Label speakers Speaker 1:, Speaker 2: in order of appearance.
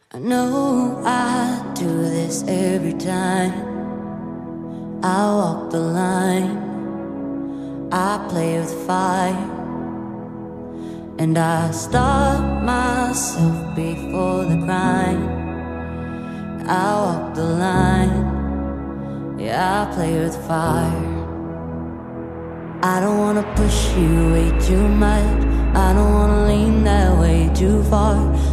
Speaker 1: I know I do this every time. I walk the line, I play with fire, and I stop myself before the crime. I walk the line, yeah, I play with fire. I don't wanna push you way too much, I don't wanna lean that way too far.